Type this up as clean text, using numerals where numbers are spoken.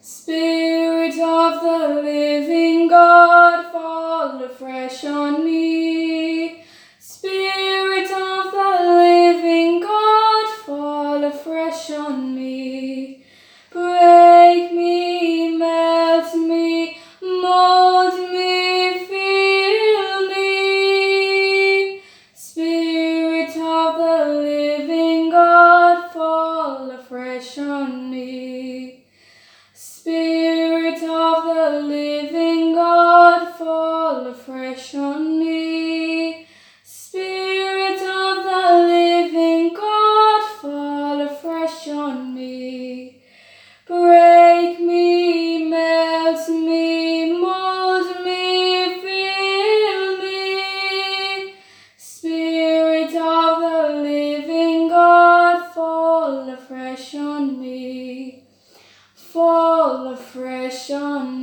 Spirit of the living God, fall afresh on me. Spirit of the living God, fall afresh on me. Break me, melt me, mold me, fill me. Spirit of the living God, fall afresh on me. Spirit of the living God, fall afresh on me. Spirit of the living God, fall afresh on me. Break me, melt me, mold me, fill me. Spirit of the living God, fall afresh on me. Fall afresh on me.